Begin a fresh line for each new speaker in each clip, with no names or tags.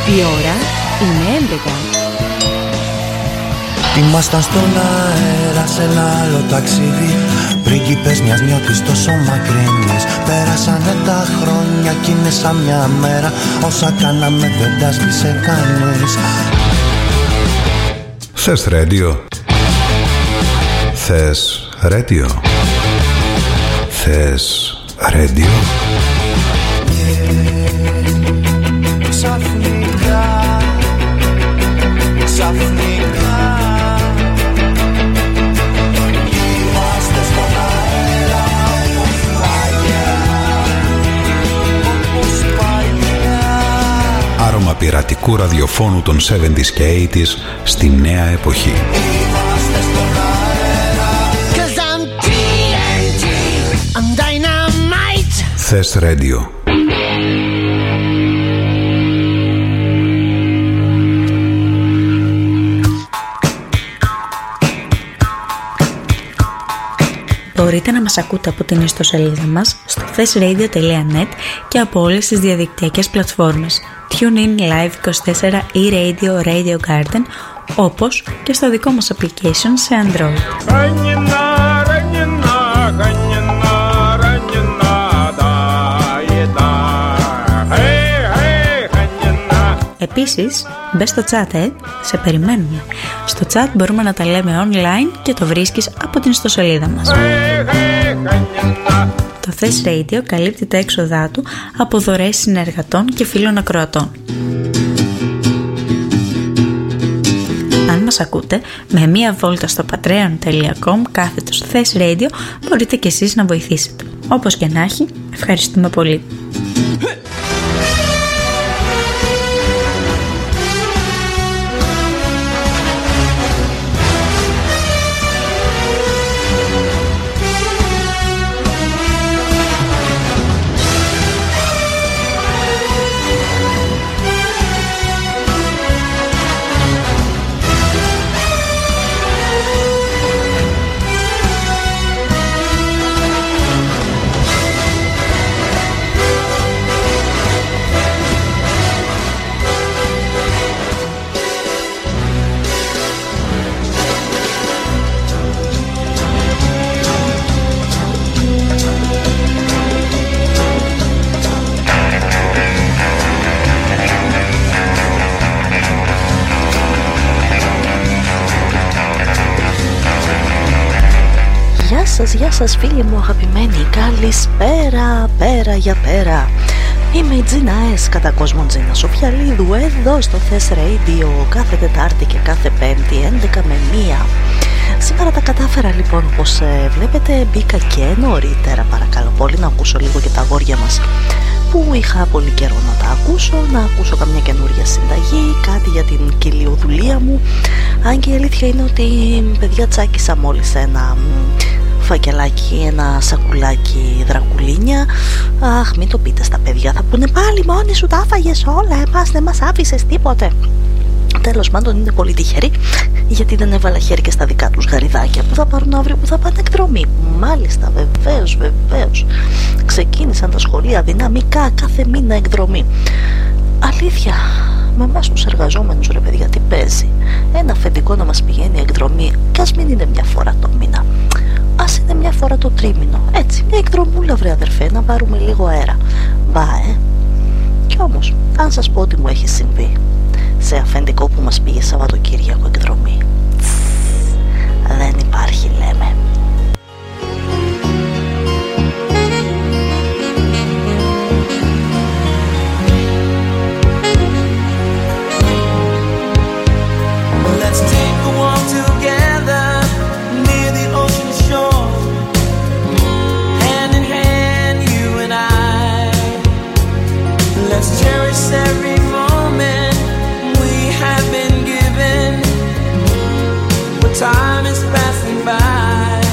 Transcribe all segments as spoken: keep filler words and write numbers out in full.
Η ώρα είναι έντεκα.
Ήμασταν στον αέρα σε ένα άλλο ταξίδι, πρίγκιπες μιας νιώτης τόσο μακρινής. Πέρασανε τα χρόνια κι είναι σαν μια μέρα, όσα κάναμε δεν τα σβήσε κανείς.
Θες ρέντιο? Θες ρέντιο? Θες ρέντιο?
Ξαφνικά, ξαφνικά είμαστε στον αέρα όπως παλιά, όπως παλιά.
Άρωμα πειρατικού ραδιοφώνου των εβδομήντα και ογδόντα στη νέα εποχή.
Είμαστε στον αέρα, 'cause I'm τι εν τι, I'm dynamite.
Θες ρέντιο?
Μπορείτε να μας ακούτε από την ιστοσελίδα μας στο θες ρέιντιο τελεία νετ και από όλες τις διαδικτυακές πλατφόρμες TuneIn, Live είκοσι τέσσερα, e-Radio, Radio Garden, όπως και στο δικό μας application σε Android. Επίσης, μπες στο chat, ε, σε περιμένουμε. Στο chat μπορούμε να τα λέμε online και το βρίσκεις από την ιστοσελίδα μας. Το Θες Radio καλύπτει τα έξοδά του από δωρεές συνεργατών και φίλων ακροατών. Αν μας ακούτε, με μία βόλτα στο patreon τελεία com κάθετος Θες Radio μπορείτε και εσείς να βοηθήσετε. Όπως και να έχει, ευχαριστούμε πολύ.
Γεια σας φίλοι μου αγαπημένοι, καλησπέρα, πέρα για πέρα. Είμαι η Τζίνα Ες, κατά κόσμο Τζίνα Σοφιαλίδου, εδώ στο Θες Radio κάθε Τετάρτη και κάθε Πέμπτη, έντεκα με μία. Σήμερα τα κατάφερα λοιπόν, όπως ε, βλέπετε μπήκα και νωρίτερα, παρακαλώ πολύ να ακούσω λίγο και τα αγόρια μας που είχα πολύ καιρό να τα ακούσω, να ακούσω καμιά καινούρια συνταγή, κάτι για την κοιλιοδουλία μου. Αν και η αλήθεια είναι ότι παιδιά τσάκισα μόλις ένα φακελάκι, ένα σακουλάκι δρακουλίνια. Αχ, μην το πείτε στα παιδιά, θα πούνε πάλι μόνοι σου τα άφαγες όλα, εμάς δεν μας άφησες τίποτε. Τέλος πάντων είναι πολύ τυχεροί, γιατί δεν έβαλα χέρι και στα δικά τους γαριδάκια που θα πάρουν αύριο που θα πάνε εκδρομή. Μάλιστα, βεβαίως, βεβαίως. Ξεκίνησαν τα σχολεία δυναμικά, κάθε μήνα εκδρομή. Αλήθεια, με εμάς τους εργαζόμενους ρε παιδιά τι παίζει? Ένα αφεντικό να μας πηγαίνει εκδρομή, κι ας μην είναι μια φορά το μήνα, ας είναι μια φορά το τρίμηνο. Έτσι, μια εκδρομούλα βρε αδερφέ, να πάρουμε λίγο αέρα. Μπα ε. Κι όμως, αν σας πω ότι μου έχει συμβεί σε αφεντικό που μας πήγε Σαββατοκύριακο εκδρομή, δεν υπάρχει λέμε.
Let's take a walk together near the ocean shore, hand in hand you and I. Let's cherish every moment we have been given, where time is passing by.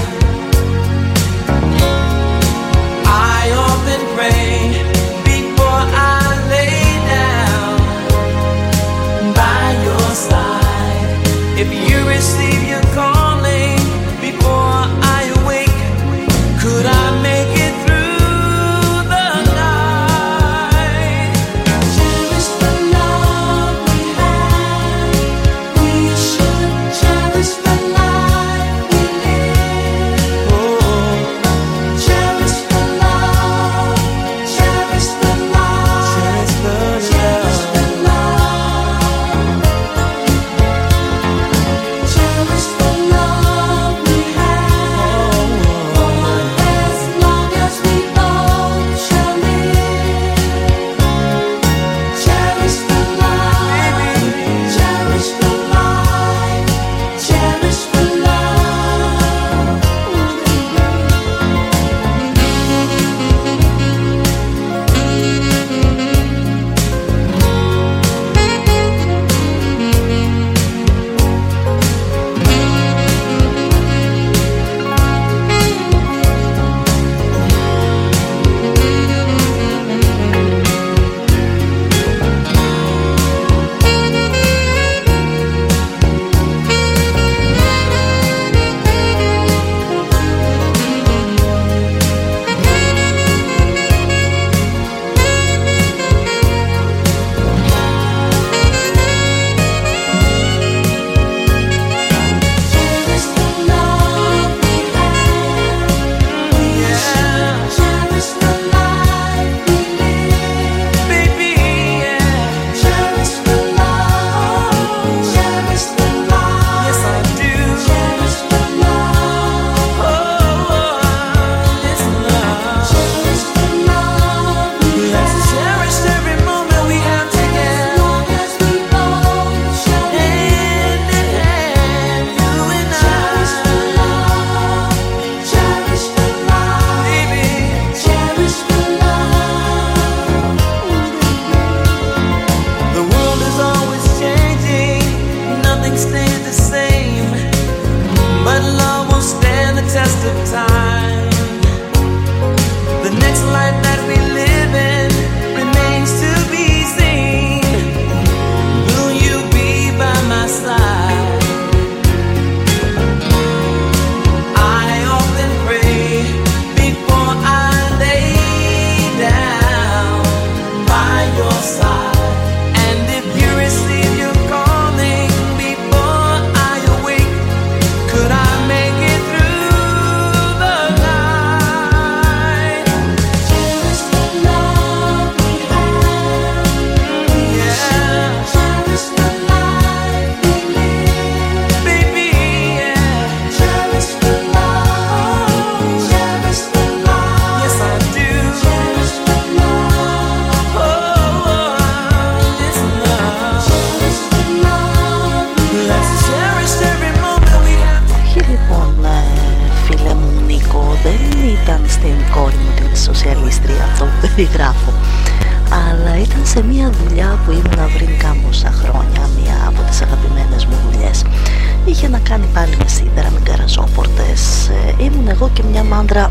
σοσιαλίστρια, αυτό που περιγράφω. Αλλά ήταν σε μια δουλειά που ήμουνα πριν κάμποσα χρόνια, μια από τις αγαπημένες μου δουλειές. Είχε να κάνει πάλι με σίδερα, με γκαραζόπορτες. ε, Ήμουν εγώ και μια μάντρα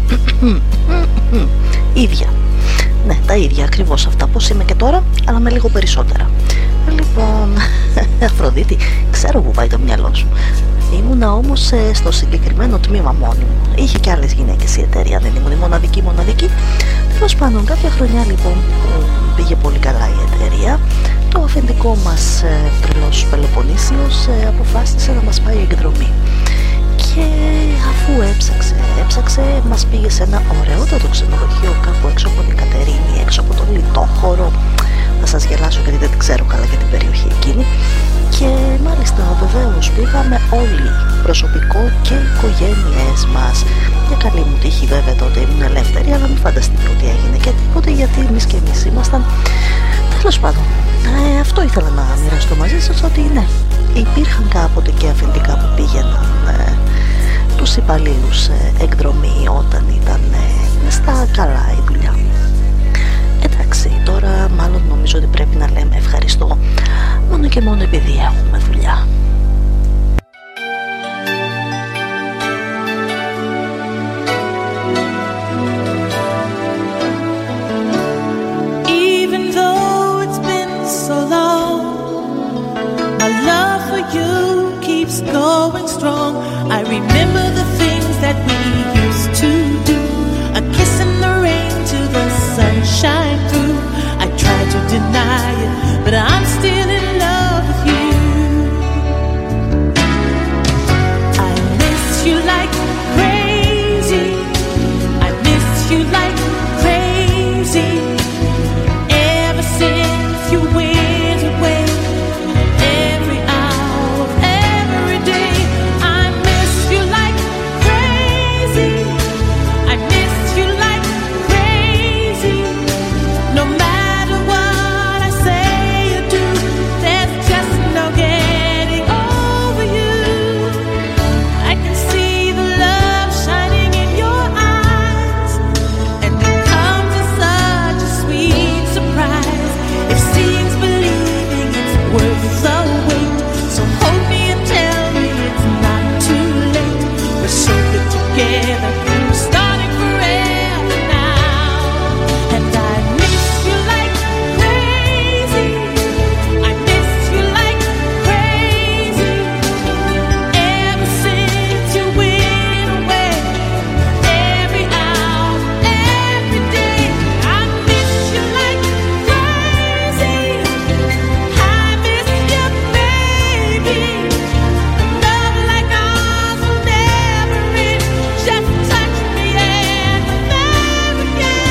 ίδια. Ναι, τα ίδια ακριβώς αυτά, πώς είμαι και τώρα, αλλά με λίγο περισσότερα. Λοιπόν, Αφροδίτη, ξέρω που πάει το μυαλό σου. Ήμουνα όμως ε, στο συγκεκριμένο τμήμα μόνη μου. Είχε και άλλες γυναίκες η εταιρεία, δεν ήμουν η μοναδική μοναδική. Τέλος πάντων, κάποια χρονιά λοιπόν πήγε πολύ καλά η εταιρεία. Το αφεντικό μας ε, τρελός Πελοποννήσιος ε, αποφάσισε να μας πάει εκδρομή. Και αφού έψαξε, έψαξε, μας πήγε σε ένα ωραιότατο ξενοδοχείο κάπου έξω από την Κατερίνη, έξω από τον Λιτόχωρο. Θα σας γελάσω γιατί δεν την ξέρω καλά για την περιοχή εκείνη. Και μάλιστα βεβαίως πήγαμε όλοι, προσωπικό και οικογένειές μας. Για καλή μου τύχη βέβαια τότε ήμουν ελεύθερη, αλλά μην φανταστείτε ότι έγινε και τίποτε, γιατί εμείς και εμείς ήμασταν. Τέλος πάντων, ε, αυτό ήθελα να μοιραστώ μαζί σας, ότι ναι, υπήρχαν κάποτε και αφεντικά που πήγαιναν ε, τους υπαλλήλους ε, εκδρομή όταν ήταν ε, στα καλά η δουλειά. Εντάξει, τώρα μάλλον νομίζω ότι πρέπει να λέμε ευχαριστώ μόνο και μόνο επειδή έχουμε δουλειά.
Even though it's been so long, my love for you keeps going strong. I remember the things that we used to do, a kiss in the rain to the sunshine through. I try to deny it, but I'm still in love with you. I miss you like crazy. I miss you like crazy. Ever since you went away, every hour of every day, I miss you like crazy. I miss you like crazy. No matter what I say or do, there's just no getting over you. I can see the love shining in your eyes, and it comes as such a sweet surprise. If seeing's believing, it's worth the wait. So hold me and tell me it's not too late. We're so good together, we're starting forever now. And I miss you like crazy. I miss you like crazy. Ever since you went away, every hour, every day, I miss you like crazy. I miss you, baby. Love like ours will never end. Just touch me and never again.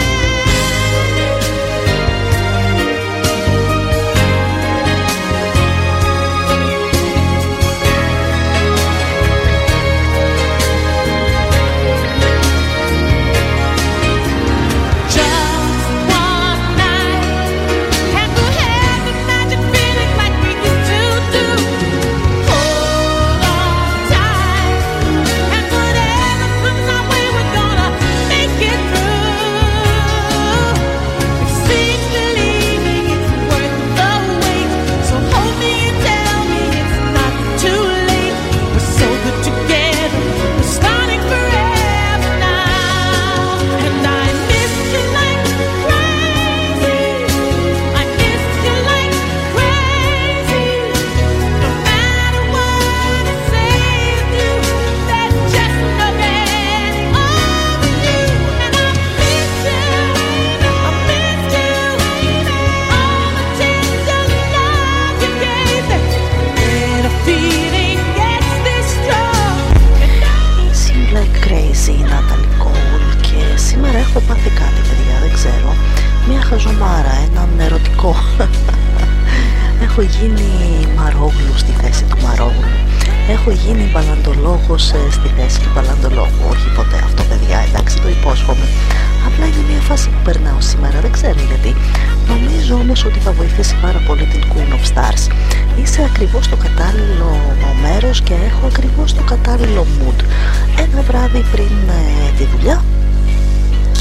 Just one night, and we'll have the magic feeling like we used to do. Hold on tight, and whatever comes our way, we're gonna make it through. If seeing's believing, it's worth the wait. So hold me and tell me it's not too late. We're so good together, we're starting forever now. And I miss you like crazy. I miss you like crazy. No matter what I say or do, there's just no getting over you. And I miss you, I miss you. All the tender love you gave me, and a feeling gets this strong.
Seem like crazy, Natalie Cole. Και σήμερα έχω πάθει κάτι, παιδιά, δεν ξέρω. Μια χαζομάρα, έναν ερωτικό. Έχω γίνει Μαρόγλου στη θέση του Μαρόγλου. Έχω γίνει μπαλαντολόγος ε, στη θέση του μπαλαντολόγου. Όχι ποτέ αυτό, παιδιά, εντάξει, το υπόσχομαι. Απλά είναι μια φάση που περνάω σήμερα, δεν ξέρω γιατί. Νομίζω όμως ότι θα βοηθήσει πάρα πολύ την Queen of Stars. Είσαι ακριβώς στο κατάλληλο μέρος και έχω ακριβώς το κατάλληλο mood. Ένα βράδυ πριν ε, τη δουλειά,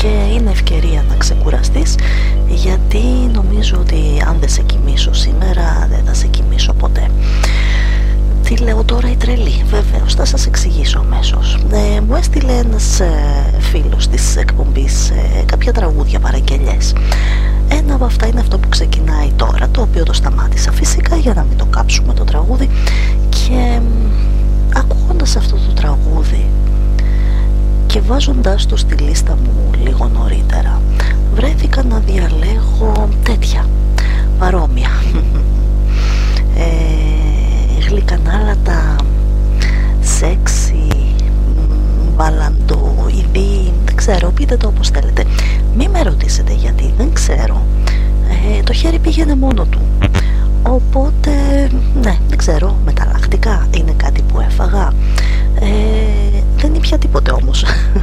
και είναι ευκαιρία να ξεκουραστείς, γιατί νομίζω ότι αν δεν σε κοιμήσω σήμερα δεν θα σε κοιμήσω ποτέ. Τι λέω τώρα η τρελή? Βεβαίως, θα σας εξηγήσω αμέσως. Ε, μου έστειλε ένας ε, φίλος της εκπομπής ε, κάποια τραγούδια, παραγγελιές. Ένα από αυτά είναι αυτό που ξεκινάει τώρα, το οποίο το σταμάτησα φυσικά για να μην το κάψουμε το τραγούδι, και ε, ακούγοντας αυτό το τραγούδι και βάζοντάς το στη λίστα μου λίγο νωρίτερα, βρέθηκα να διαλέγω τέτοια παρόμοια ε, γλυκανάλατα, σεξι, μπαλαντοειδή, δεν ξέρω, πείτε το όπως θέλετε. Μη με ρωτήσετε γιατί, δεν ξέρω. Ε, το χέρι πήγαινε μόνο του. Οπότε, ναι, δεν ξέρω, μεταλλακτικά είναι κάτι που έφαγα. Ε, δεν ήπια τίποτε όμως.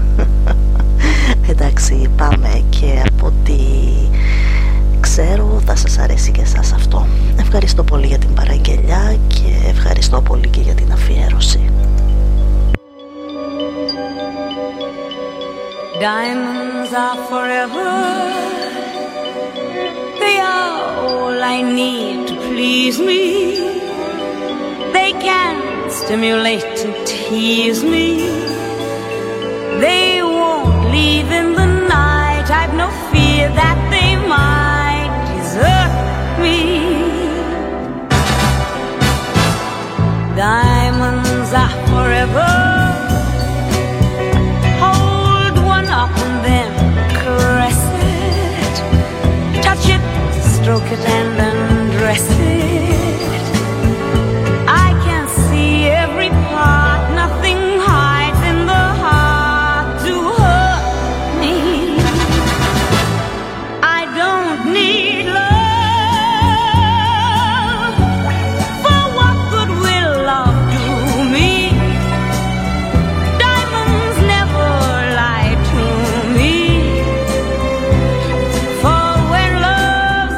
Εντάξει, πάμε, και από ό,τι ξέρω θα σας αρέσει και εσάς αυτό. Ευχαριστώ πολύ για την παραγγελιά και ευχαριστώ πολύ και για την αφιέρωση.
Diamonds are forever. They are all I need to please me. They can stimulate and tease me. They won't leave in the night. I've no fear that they might desert me. Diamonds are forever. Hold one up and then caress it. Touch it, stroke it and undress it. I can see every part, nothing hides in the heart to hurt me. I don't need love, for what good will love do me? Diamonds never lie to me, for when love's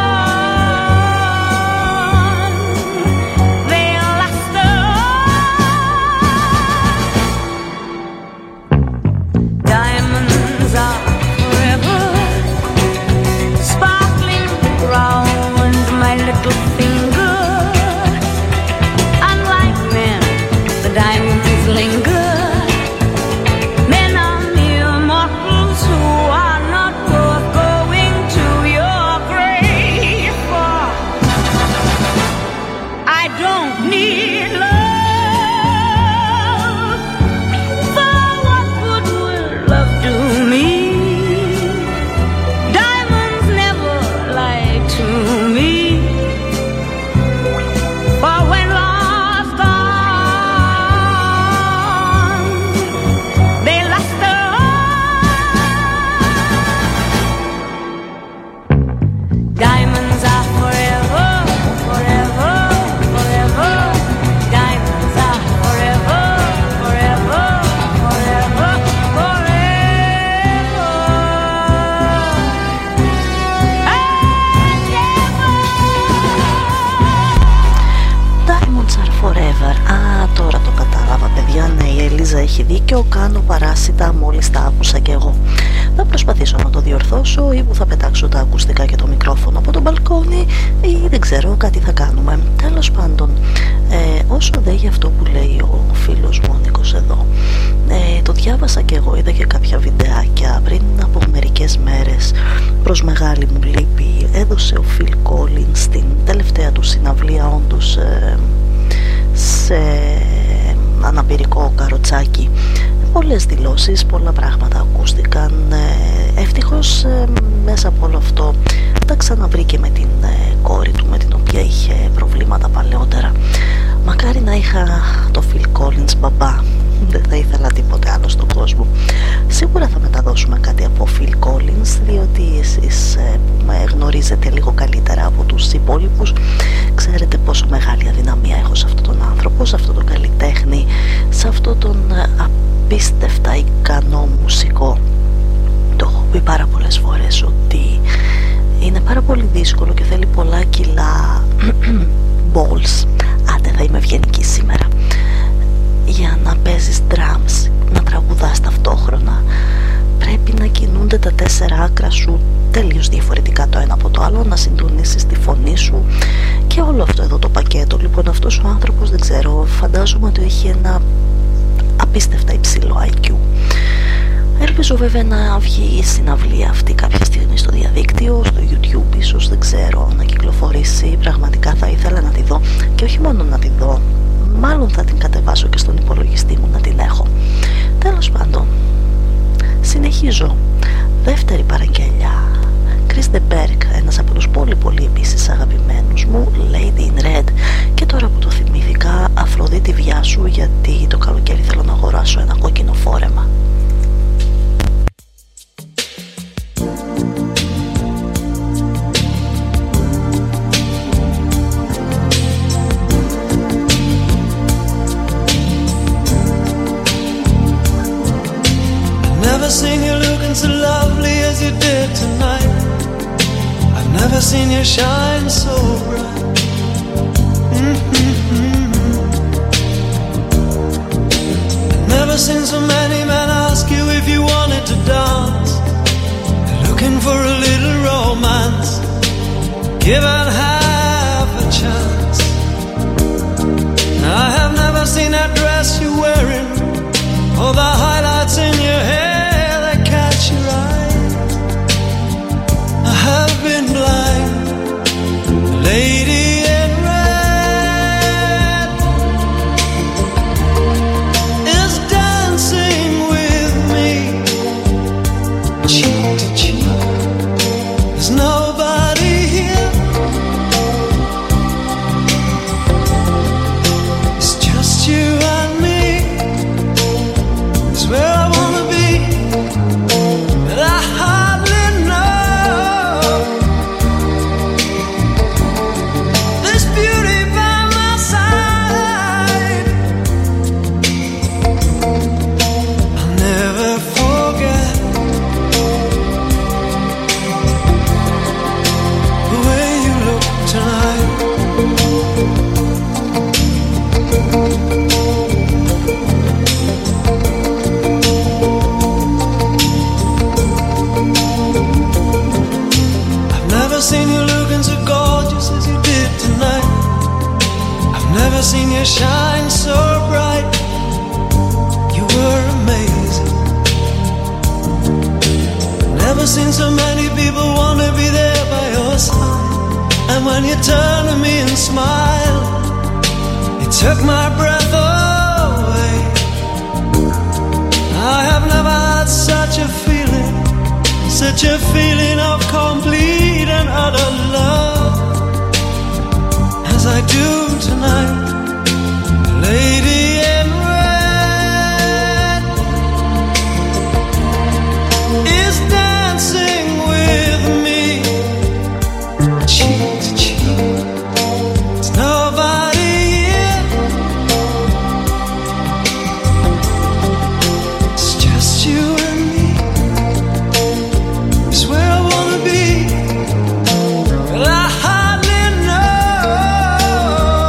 gone, they'll last on. Diamonds are forever, sparkling round my little finger. Unlike men, the diamonds linger. Men are mere mortals who are not worth going to your grave for. I don't need love, for what good will love do me? Diamonds never lie to me, for when love's gone, they last on. Diamonds are forever, forever, forever. Diamonds are forever, forever, forever, forever.
Diamonds are forever. Α, τώρα το κατάλαβα, παιδιά. Ναι, η Ελίζα έχει δίκιο. Κάνω παράσιτα μόλις τα άκουσα κι εγώ. Θα προσπαθήσω να το διορθώσω, ή που θα πετάξω τα ακουστικά και το μικρόφωνο από το μπαλκόνι, ή δεν ξέρω, κάτι θα κάνουμε. Τέλος πάντων, ε, όσο δε για αυτό που λέει ο φίλος μου ο Νίκος εδώ, ε, το διάβασα κι εγώ, είδα και κάποια βιντεάκια πριν από μερικές μέρες. Προς μεγάλη μου λύπη έδωσε ο Phil Collins στην τελευταία του συναυλία, όντως ε, σε αναπηρικό καροτσάκι. Πολλές δηλώσεις, πολλά πράγματα ακούστηκαν. Ε, ευτυχώς ε, μέσα από όλο αυτό τα ξαναβρήκε με την ε, κόρη του, με την οποία είχε προβλήματα παλαιότερα. Μακάρι να είχα το Phil Collins μπαμπά, δεν θα ήθελα τίποτε άλλο στον κόσμο. Σίγουρα θα μεταδώσουμε κάτι από Phil Collins, διότι εσείς ε, που με γνωρίζετε λίγο καλύτερα από τους υπόλοιπους, ξέρετε πόσο μεγάλη αδυναμία έχω σε αυτόν τον άνθρωπο, σε αυτόν τον καλλιτέχνη, σε αυτόν τον ε, απίστευτα ικανό μουσικό. Το έχω πει πάρα πολλές φορές ότι είναι πάρα πολύ δύσκολο και θέλει πολλά κιλά balls. Άντε, θα είμαι ευγενική σήμερα. Για να παίζεις drums, να τραγουδάς ταυτόχρονα, πρέπει να κινούνται τελείως διαφορετικά το ένα από το άλλο, να συντονίσεις τη φωνή σου και όλο αυτό εδώ το πακέτο. Λοιπόν, αυτός ο άνθρωπος, δεν ξέρω, φαντάζομαι ότι έχει ένα απίστευτα υψηλό άι κιου. Ελπίζω βέβαια να βγει η συναυλία αυτή κάποια στιγμή στο διαδίκτυο, στο YouTube ίσως, δεν ξέρω, να κυκλοφορήσει. Πραγματικά θα ήθελα να τη δω, και όχι μόνο να τη δω, μάλλον θα την κατεβάσω και στον υπολογιστή μου να την έχω. Τέλος πάντων, συνεχίζω. Δεύτερη παραγγελιά, Chris de Burgh, ένας από τους πολύ πολύ επίσης αγαπημένους μου, Lady in Red. Και τώρα που το θυμήθηκα, Αφροδίτη βιάσου, γιατί το καλοκαίρι θέλω να αγοράσω ένα κόκκινο φόρεμα.
Never seen you looking so lovely as you did tonight. I've never seen you shine so bright. Mm-hmm. I've never seen so many men ask you if you wanted to dance. Looking for a little romance, given half a chance. I have never seen that dress you're wearing, or the highlights in your hair. I've been blind, lady in red is dancing with me, cheek to cheek. There's nobody here, it's just you and me. It's where I wanna be, but I hardly know. Seen you looking so gorgeous as you did tonight. I've never seen you shine so bright. You were amazing. Never seen so many people want to be there by your side. And when you turn to me and smile, it took my breath away. I have never had such a feeling, such a feeling of complete and utter love as I do tonight. Lady in red is dancing with me, cheek to cheek. There's nobody here, it's just you and me. I hardly know.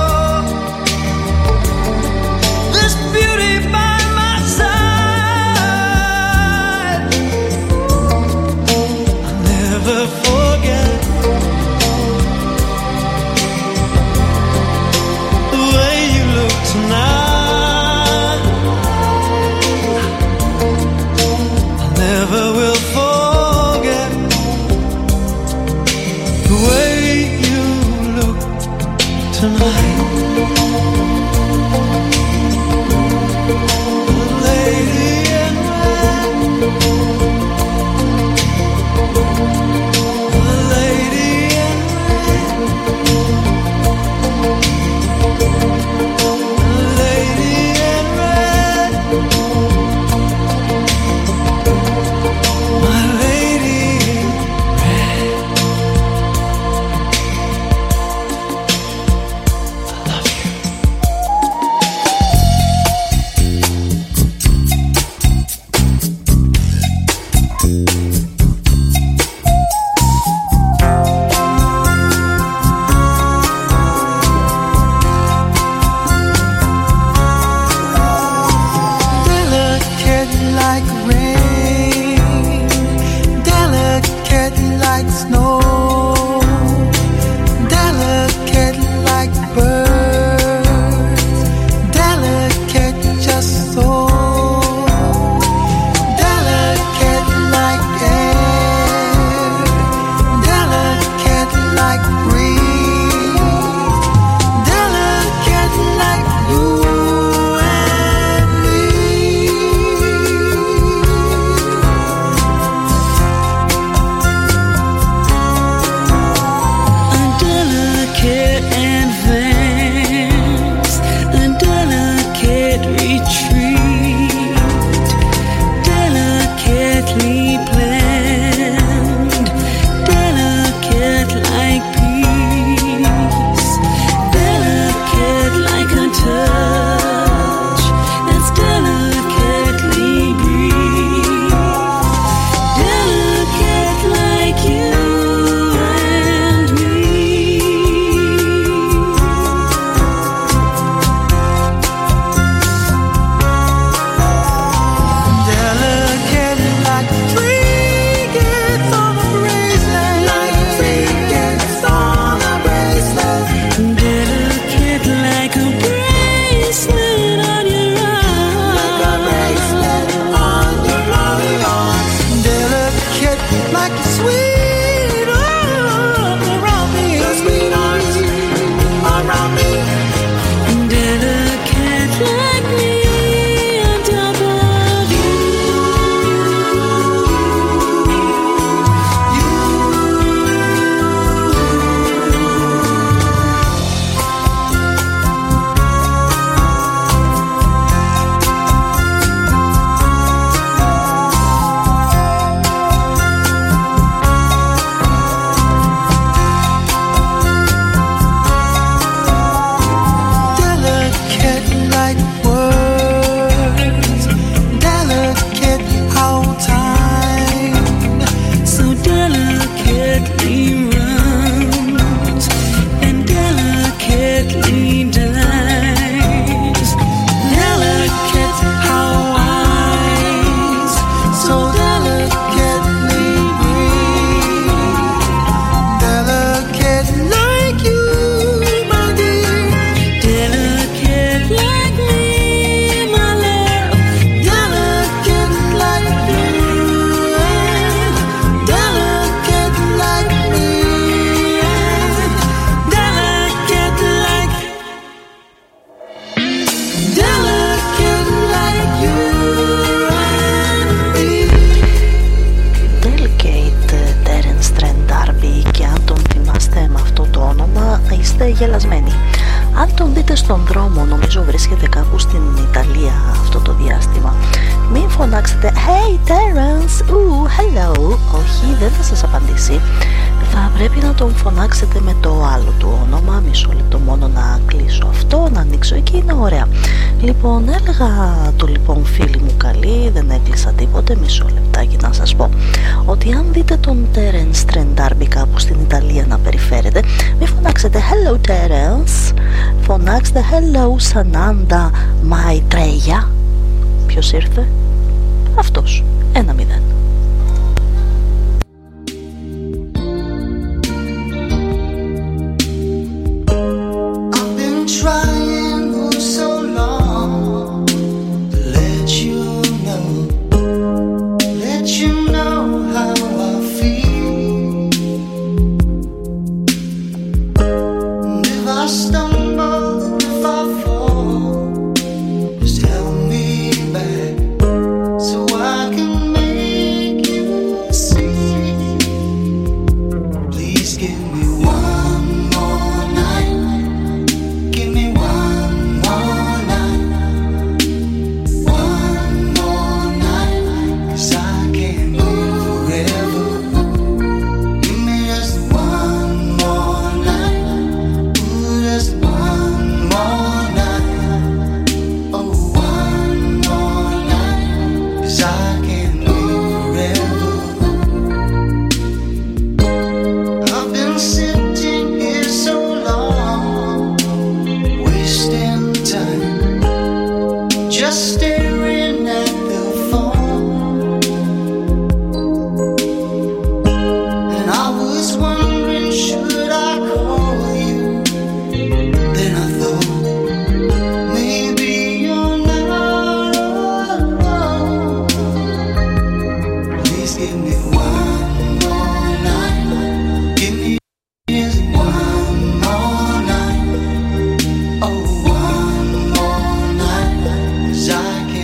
είστε γελασμένοι. Αν τον δείτε στον δρόμο, νομίζω βρίσκεται κάπου στην Ιταλία αυτό το διάστημα, μην φωνάξετε «Hey Terence, ooh, hello». Όχι, δεν θα σας απαντήσει. Θα πρέπει να τον φωνάξετε με το άλλο του όνομα. Μισό λεπτό μόνο να κλείσω αυτό, να ανοίξω εκεί, είναι ωραία. Λοιπόν, έλεγα του λοιπόν φίλοι μου καλή, δεν έκλεισα τίποτε, μισό λεπτάκι να σας πω ότι αν δείτε τον Terence Trent D'Arby κάπου στην Ιταλία να περιφέρεται, μην φωνάξετε «Hello Terence», φωνάξτε «Hello Sananda Maitreya». Ποιος ήρθε? Αυτός. Ένα μηδέν. I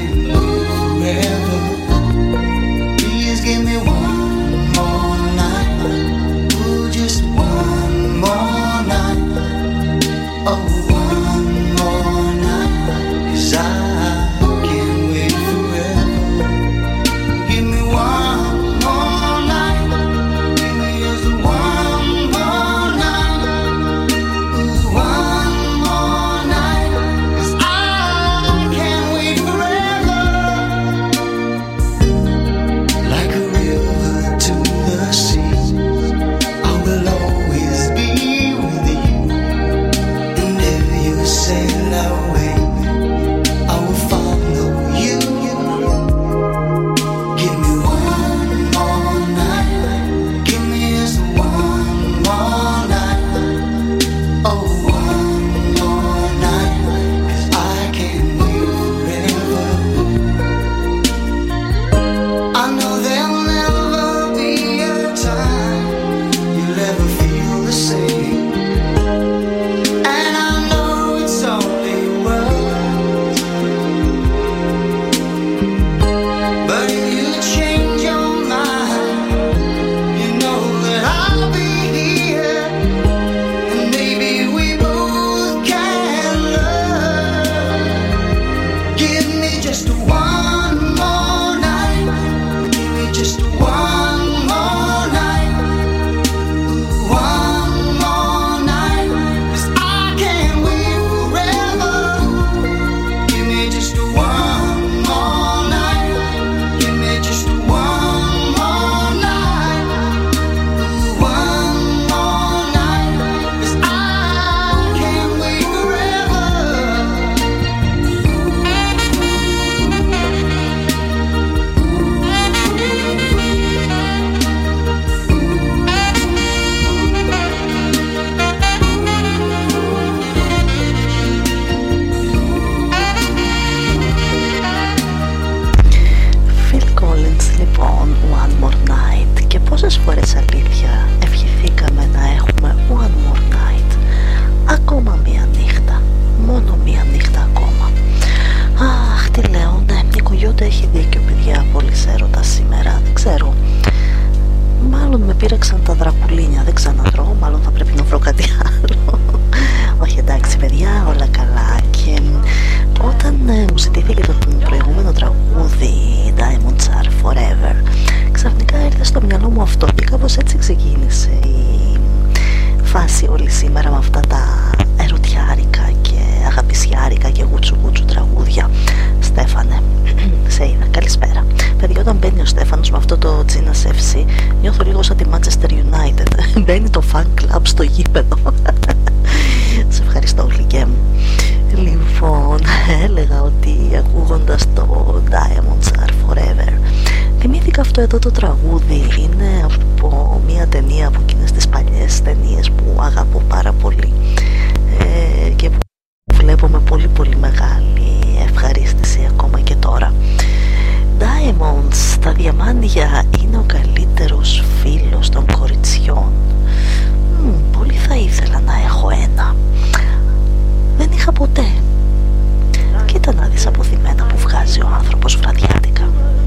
κάπως έτσι ξεκίνησε η φάση όλη σήμερα με αυτά τα ερωτιάρικα και αγαπησιάρικα και γούτσου γούτσου τραγούδια. Στέφανε, σε είδα, καλησπέρα. Παιδιά, όταν μπαίνει ο Στέφανος με αυτό το Τζίνας εφ σι, νιώθω λίγο σαν τη Manchester United. Μπαίνει το fan club στο γήπεδο. Σε ευχαριστώ, γλυκέ μου. Λοιπόν, έλεγα ότι ακούγοντας το Diamonds Are Forever, θυμήθηκα αυτό εδώ το τραγούδι. Είναι από μια ταινία, από εκείνες τις παλιές ταινίες που αγαπώ πάρα πολύ ε, και που βλέπω με πολύ πολύ μεγάλη ευχαρίστηση ακόμα και τώρα. Diamonds, τα διαμάντια είναι ο καλύτερος φίλος των κοριτσιών. Μ, πολύ θα ήθελα να έχω ένα. Δεν είχα ποτέ. Κοίτα να δεις αποθυμένα που βγάζει ο άνθρωπος βραδιάτικα.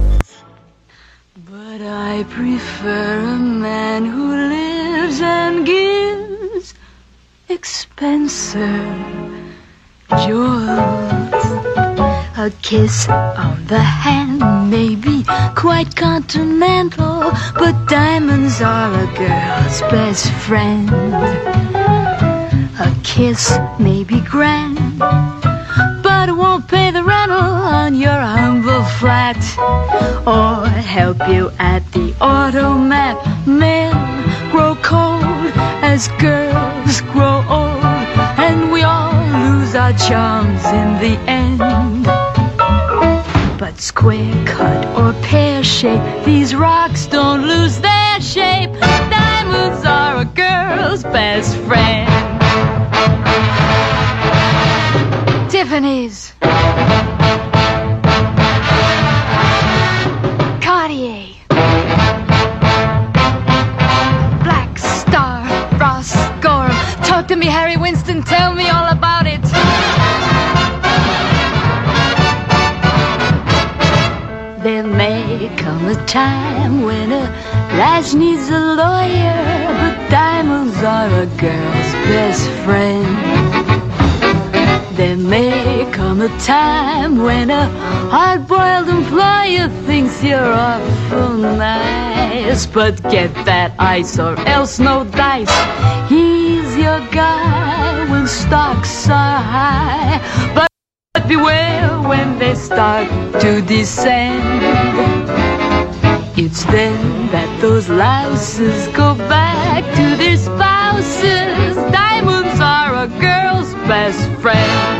But I prefer a man who lives and gives expensive jewels. A kiss on the hand may be quite continental, but diamonds are a girl's best friend. A kiss may be grand, but it won't pay the rental on your humble flat, or help you at the automat. Men grow cold as girls grow old, and we all lose our charms in the end. But square cut or pear shape, these rocks don't lose their shape. Diamonds are a girl's best friend. Tiffany's, Cartier, Black Star, Ross Gorham. Talk to me, Harry Winston, tell me all about it. There may come a time when a lass needs a lawyer, but diamonds are a girl's best friend. There may come a time when a hard-boiled employer thinks you're awful nice, but get that ice or else no dice. He's your guy when stocks are high, but beware when they start to descend. It's then that those louses go back to their spouses. Diamonds are a girl's best friend.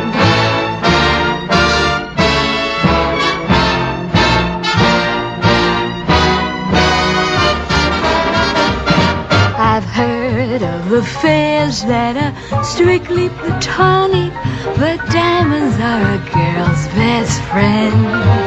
I've heard of affairs that are strictly platonic, but diamonds are a girl's best friend.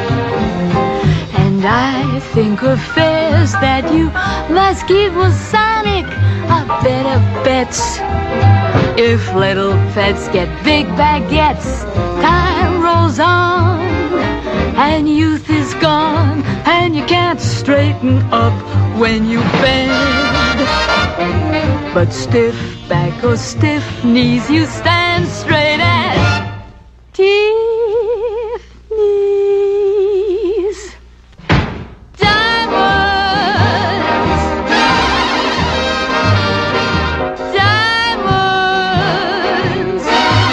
And I think affairs that you must keep Masonic are better bets. If little pets get big baguettes, time rolls on and youth is gone, and you can't straighten up when you bend. But stiff back or stiff knees, you stand straight as Tiffany's. Diamonds, diamonds.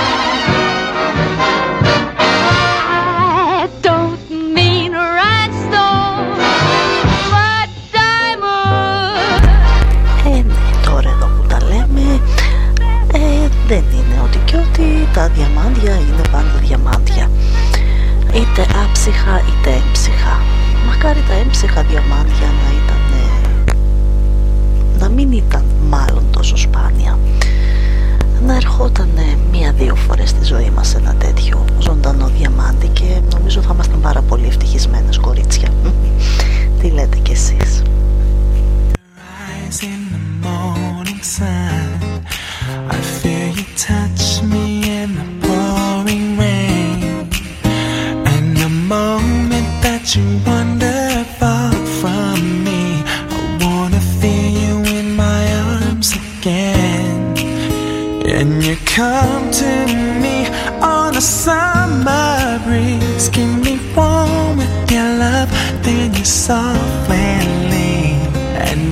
I don't mean rhinestone, but diamonds.
Ε, ναι, τώρα εδώ που τα λέμε, ε, δεν είναι ότι και ότι τα διαμάντια είναι πάντα διαμάντια. Είτε άψυχα είτε έμψυχα. Μακάρι τα έμψυχα διαμάντια να ήταν, να μην ήταν μάλλον τόσο σπάνια. Να ερχόταν μία-δύο φορές στη ζωή μας ένα τέτοιο ζωντανό διαμάντι και νομίζω θα ήμασταν πάρα πολύ ευτυχισμένες κορίτσια. Τι λέτε κι εσείς?
In the morning sun, I feel you touch me in the pouring rain, and the moment that you wander far from me, I wanna feel you in my arms again. And you come to me on a summer breeze, keep me warm with your love, then you softly leave, and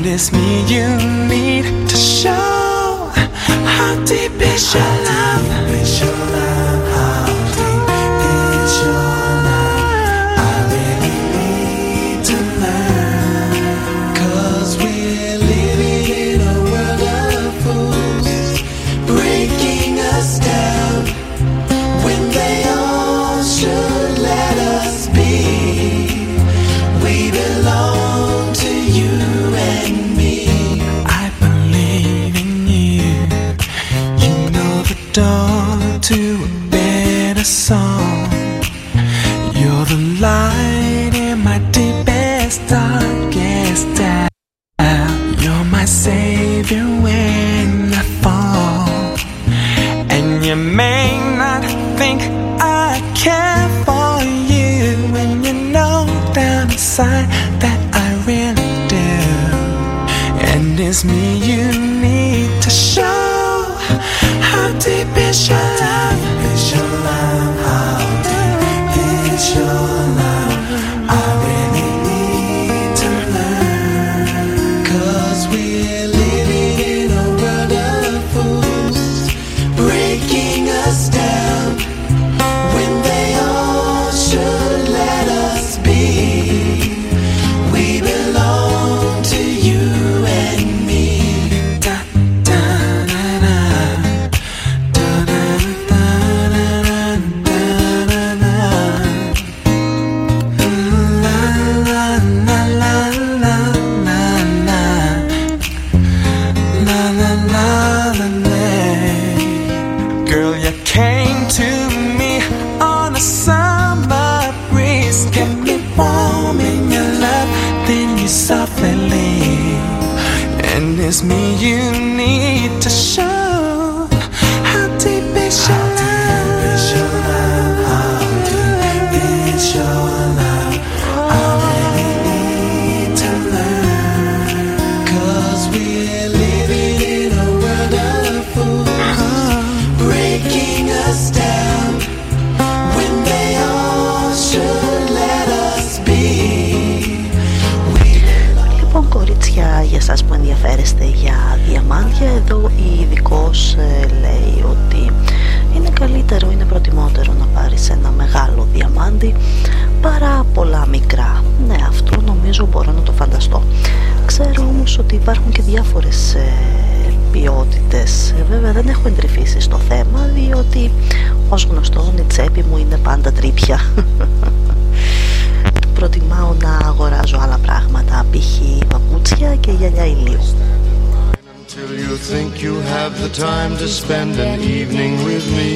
it's me you need to show. How deep is your love? How deep is your love? How deep is your love? I really need to learn. 'Cause we're living in a world of fools, breaking us down when they all should let us be. We belong to you and me. I believe in you. You know the door to a better song. You're the light in my deepest, darkest hour. You're my savior when I fall. And you may not think I care for you when you know down inside that I really do. And it's me you need to show. How deep is your love? How deep is your love? How deep is your love? I really need to learn. 'Cause we're living in a world of fools, breaking us down when they all should let us be. We belong to you and me. Da, da, da, da. Da, da, da, da, da, da, da, da. La, la, la, la, la, la, la. La, la, la, la, la. Girl, you came to me on a summer breeze, kept me warm in your love, then you softly leave. And it's me you need to show. How deep is your love? How deep is your love? How deep is your love? I really need to learn. 'Cause we're living in a world of fools, breaking us down when they all should let us be.
Λοιπόν, κορίτσια, για εσάς που ενδιαφέρεστε για διαμάντια, εδώ η ειδικός ε, λέει ότι είναι καλύτερο, είναι προτιμότερο να πάρεις ένα μεγάλο διαμάντι παρά πολλά μικρά. Ναι, αυτό νομίζω μπορώ να το φανταστώ. Ξέρω όμως ότι υπάρχουν και διάφορες ε, ποιότητες. Βέβαια δεν έχω εντρυφήσει στο θέμα, διότι ως γνωστόν η τσέπη μου είναι πάντα τρύπια. Προτιμάω να αγοράζω άλλα πράγματα, π.χ. παπούτσια και γυαλιά ηλίου.
Until you think you have the time to spend an evening with me.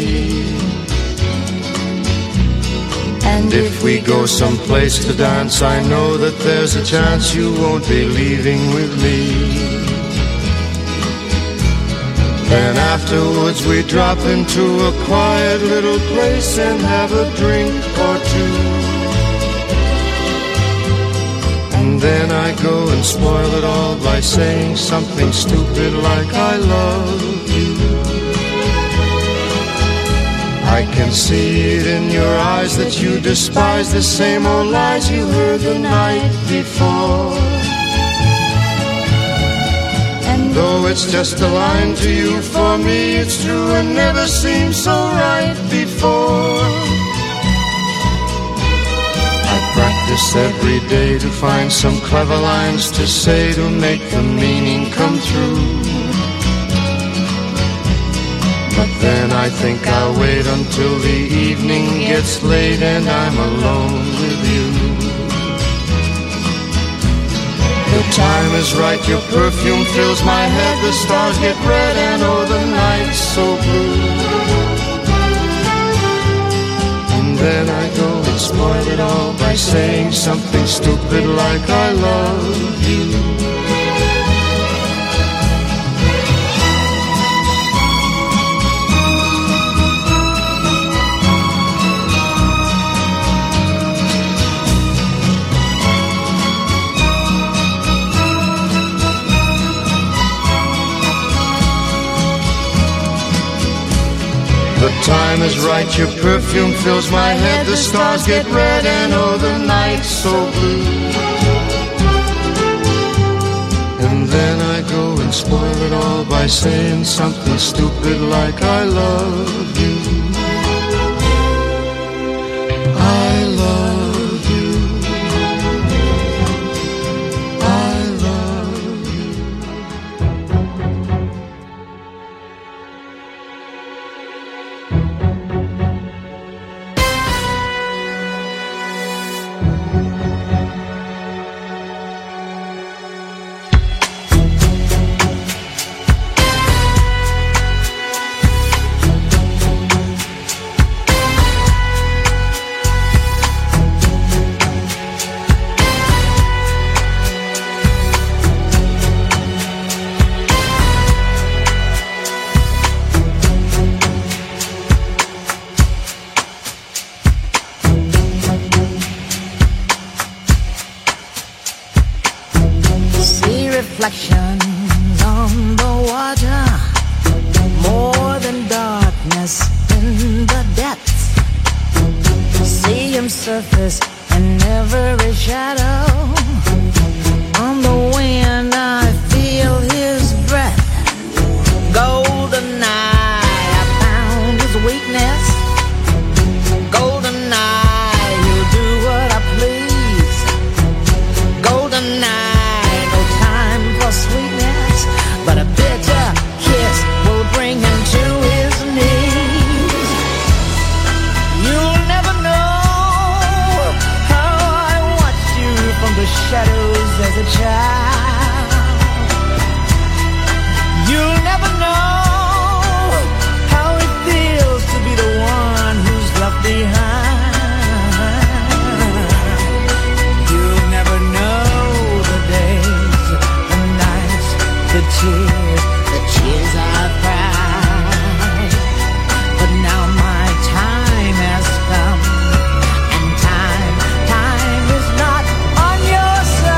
And if we go someplace to dance, I know that there's a chance you won't be leaving with me. Then afterwards we drop into a quiet little place and have a drink or two. And then I go and spoil it all by saying something stupid like I love you. I can see it in your eyes that you despise the same old lies you heard the night before. And though it's just a line to you, for me it's true and never seemed so right before. I practice every day to find some clever lines to say to make the meaning come true. But then I think I'll wait until the evening gets late and I'm alone with you. The time is right, your perfume fills my head, the stars get red and oh the night's so blue. And then I go and spoil it all by saying something stupid like I love you. The time is right, your perfume fills my head, the stars get red and oh the night's so blue. And and spoil it all by saying something stupid like I love you. I love you. I love you.
Reflections on the water, more than darkness in the depths. See him surface in every shadow. On the wind I feel his breath. Golden eye, I found his weakness. Golden eye, he'll do what I please. Golden eye, sweetness, but a bitter kiss will bring him to his knees. You'll never know how I watched you from the shadows as a child. You'll never know how it feels to be the one who's left behind. You'll never know the days, the tears, the tears I've cried. But now my time has come, and time, time is not on your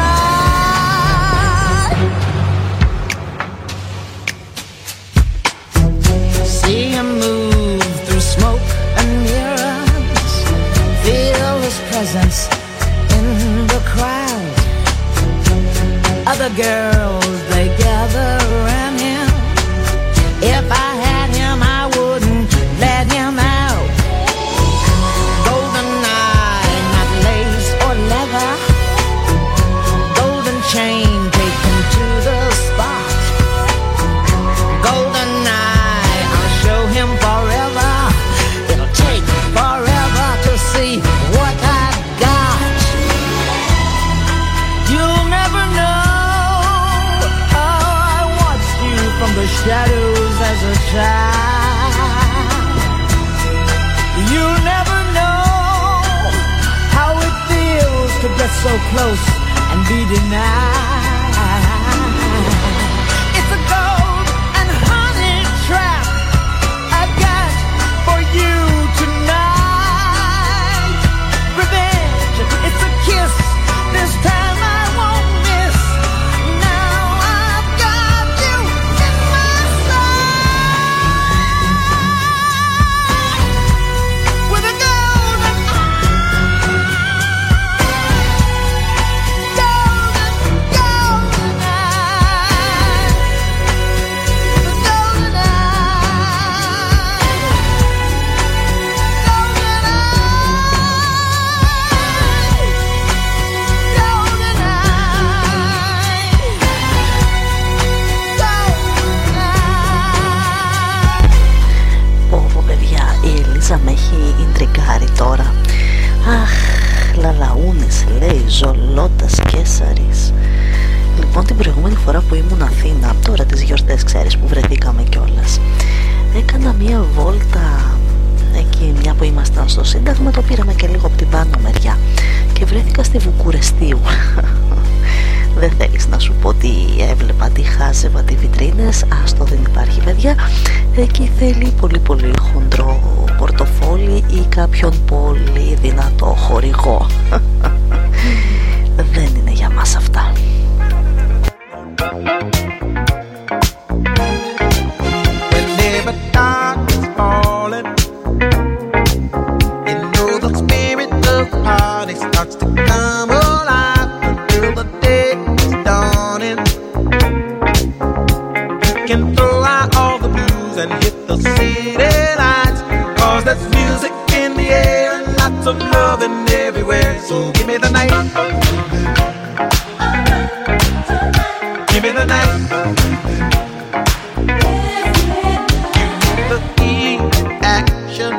side. See him move through smoke and mirrors, feel his presence in the crowd. Other girls, they gather around him. If I had him, I wouldn't let him out. Golden eye, not lace or leather. Golden chain, take him to the spot. Golden eye, I'll show him forever. It'll take forever to see what I've got. You'll never know from the shadows as a child. You'll never know how it feels to get so close and be denied. It's a gold and honey trap I got for you tonight. Revenge, it's a kiss, this time I won't miss. Now I've got you in my sight. With a golden eye, golden, golden eye, with a golden eye, golden
Πω παιδιά, η Ελίζα με έχει ιντριγκάρει τώρα. Αχ, λαλαούνις λέει, Ζολότας Κέσαρης. Λοιπόν, την προηγούμενη φορά που ήμουν Αθήνα, τώρα τις γιορτές ξέρεις που βρεθήκαμε κιόλας, έκανα μία βόλτα εκεί, μια που ήμασταν στο Σύνταγμα, το πήραμε και λίγο από την πάνω μεριά και βρέθηκα στη Βουκουρεστίου. Δεν θέλεις να σου πω τι έβλεπα, τι χάζευα, τι βιτρίνες. Άστο, δεν υπάρχει παιδιά. Εκεί θέλει πολύ πολύ χοντρό πορτοφόλι ή κάποιον πολύ δυνατό χορηγό. Δεν είναι για μας αυτά.
loving everywhere. So give me the night. Give me the night. The heat, action,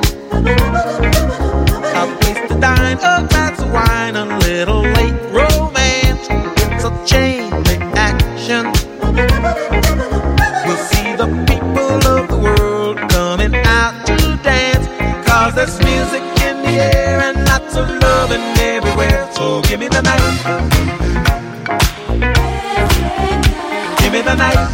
a place to dine, a glass of wine, a little late romance. It's a chain reaction. We'll see the people of the world coming out to dance, 'cause there's music in the air and lots of loving everywhere. So give me the night. Give me the night.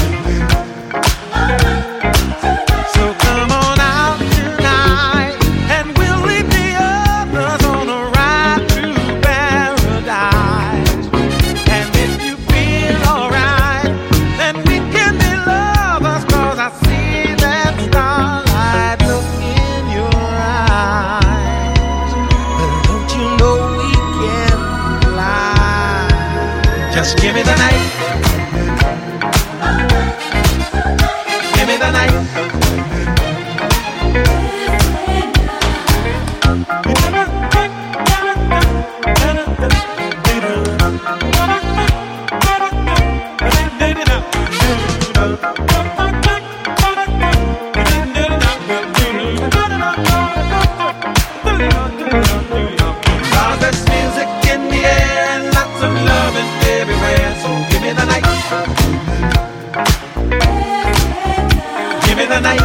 So come on out tonight, and we'll leave the others on a ride through paradise. And if you feel alright, then we can be lovers, 'cause I see that starlight look in your eyes. But don't you know we can fly? Just give me the night. Give me the night. Cause there's music in the air and lots of loving everywhere. So give me the night. Give me the night.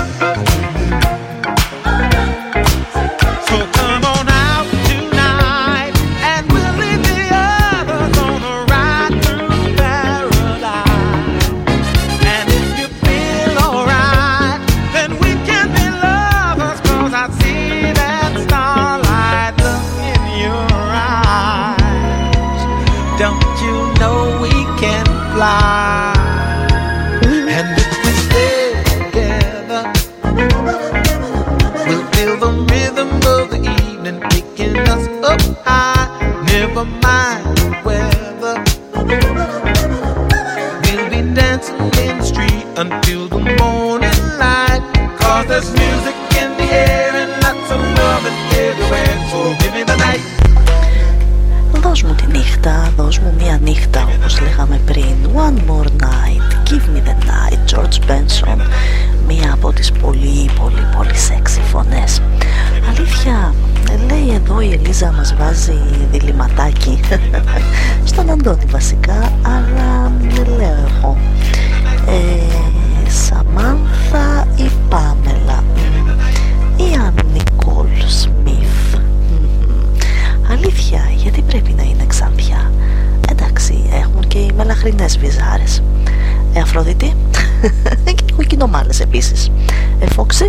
So come on out tonight, and we'll leave the others on a ride through paradise. And if you feel alright, then we can be lovers, 'cause I see that starlight look in your eyes. Don't you know we can fly? And if we stay together, we'll feel the rhythm of the evening picking us up high. Never mind the weather, we'll be dancing in the street until the morning light. 'Cause there's music in the air and lots of loving everywhere. So give me the night.
Δώσ' μου τη νύχτα, δώσ' μου μια νύχτα, όπως λέγαμε πριν. One more night, give me the night. George Benson, μία από τις πολύ πολύ πολύ σεξι φωνές. Αλήθεια, λέει εδώ η Ελίζα μας βάζει διλημματάκι στον Αντώνη βασικά, αλλά δεν λέω εγώ. ε, Σαμάνθα ή Πάμελα ή αν Νικόλ Σμιθ? Αλήθεια, γιατί πρέπει να είναι Ξανθιά? Εντάξει, έχουν και οι μελαχρινές βυζάρες. Ε, Αφροδίτη και οι κοκκινομάλες επίσης. Ε, Φόξη.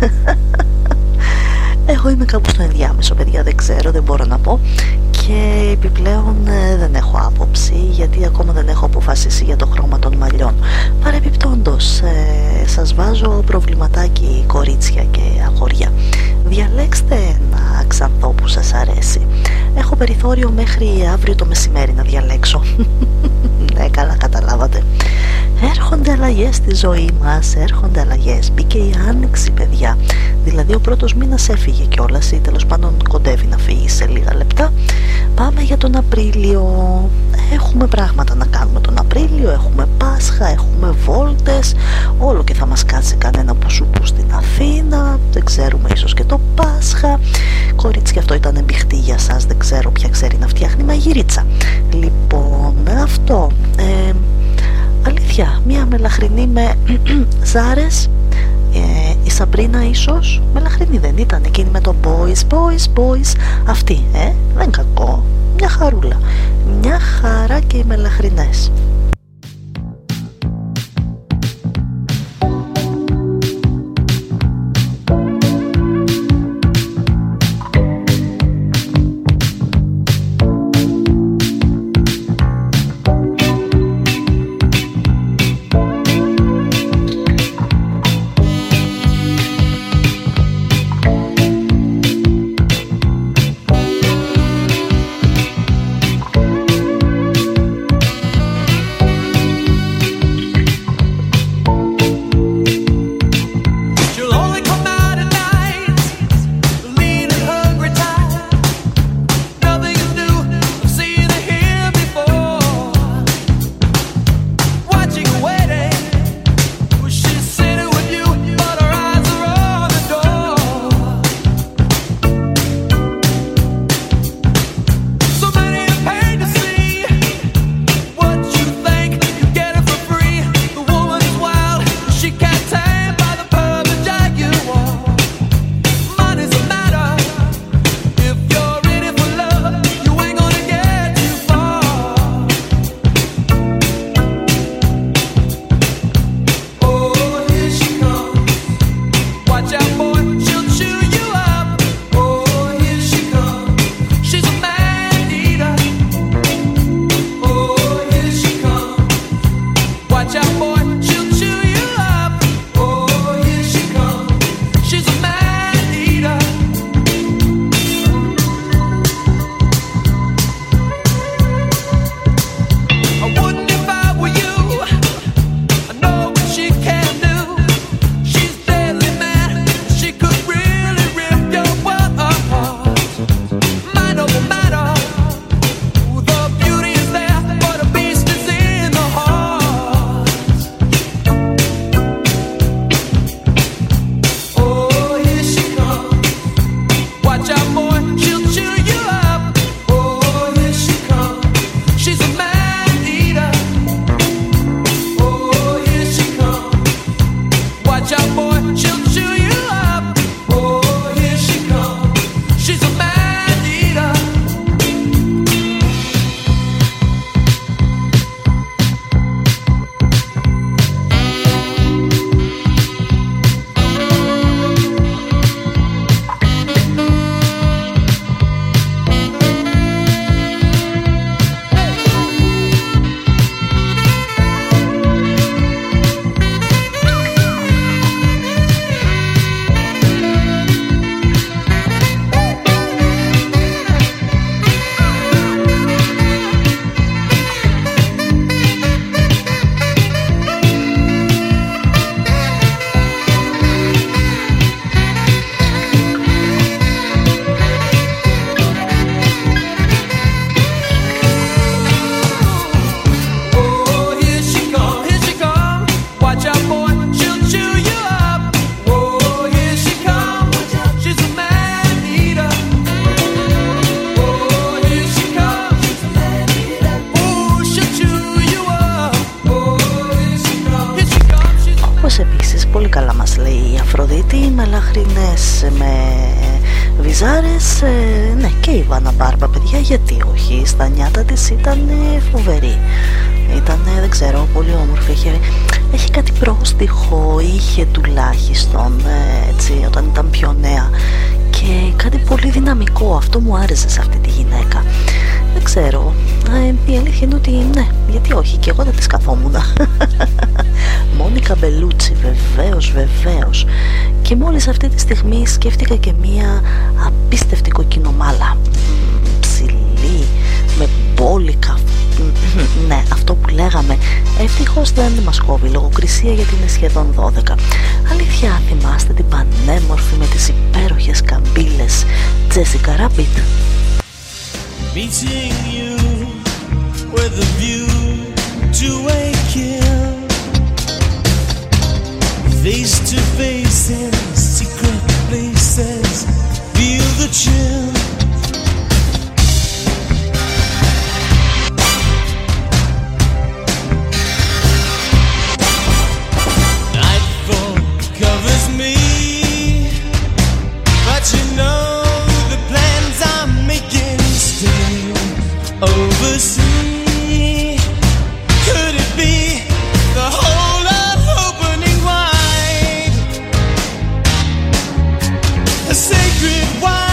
Εγώ είμαι κάπου στο ενδιάμεσο, παιδιά, δεν ξέρω, δεν μπορώ να πω. Και επιπλέον ε, δεν έχω άποψη, γιατί ακόμα δεν έχω αποφασίσει για το χρώμα των μαλλιών. Παρεπιπτόντως, ε, σας βάζω προβληματάκι, κορίτσια και αγόρια. Διαλέξτε ένα ξανθό που σας αρέσει. Έχω περιθώριο μέχρι αύριο το μεσημέρι να διαλέξω. Ναι, καλά καταλάβατε. Έρχονται αλλαγές στη ζωή μας, έρχονται αλλαγές. Μπήκε η άνοιξη, παιδιά. Δηλαδή ο πρώτος μήνας έφυγε κιόλας, ή τέλος πάντων κοντεύει να φύγει σε λίγα λεπτά. Πάμε για τον Απρίλιο. Έχουμε πράγματα να κάνουμε τον Απρίλιο. Έχουμε Πάσχα, έχουμε βόλτες. Όλο και θα μας κάτσει κανένα πουσουπού στην Αθήνα. Δεν ξέρουμε, ίσως και το Πάσχα. Κορίτσι, αυτό ήταν μπιχτή για σας. Δεν ξέρω ποια ξέρει να φτιάχνει μαγειρίτσα. Λοιπόν, αυτό. Ε, αλήθεια, μια μελαχρινή με ζάρες. Ε, η Σαμπρίνα ίσως μελαχρινή δεν ήταν? Εκείνη με το boys, boys, boys. Αυτή, ε, δεν κακό. Μια χαρούλα. Μια χαρά και οι μελαχρινές. μαύρινες με βυζάρες, ε, ναι, και η Βάνα Μπάρμπα, παιδιά, γιατί όχι, στα νιάτα της ήταν φοβερή. Ήταν, δεν ξέρω, πολύ όμορφη. Έχει, έχει κάτι πρόστιχο, είχε τουλάχιστον, έτσι, όταν ήταν πιο νέα. Και κάτι πολύ δυναμικό, αυτό μου άρεσε σε αυτή τη γυναίκα. Δεν ξέρω, ε, η αλήθεια είναι ότι ναι, γιατί όχι, και εγώ δεν της καθόμουν. Μόνικα Μπελούτσι, βεβαίως, βεβαίως. Και μόλις αυτή τη στιγμή σκέφτηκα και μία απίστευτη κοκκινομάλα, ψηλή, με μπόλικα. Ναι, αυτό που λέγαμε. Ευτυχώς δεν μας κόβει λογοκρισία, γιατί είναι σχεδόν δώδεκα. Αλήθεια, θυμάστε την πανέμορφη με τις υπέροχες καμπύλες Jessica Rabbit?
Meeting you with a view to a kill, face to face in secret places, feel the chill. Nightfall covers me, but you know the plans I'm making stay overseas. Could it be the whole of opening wide, a sacred wide?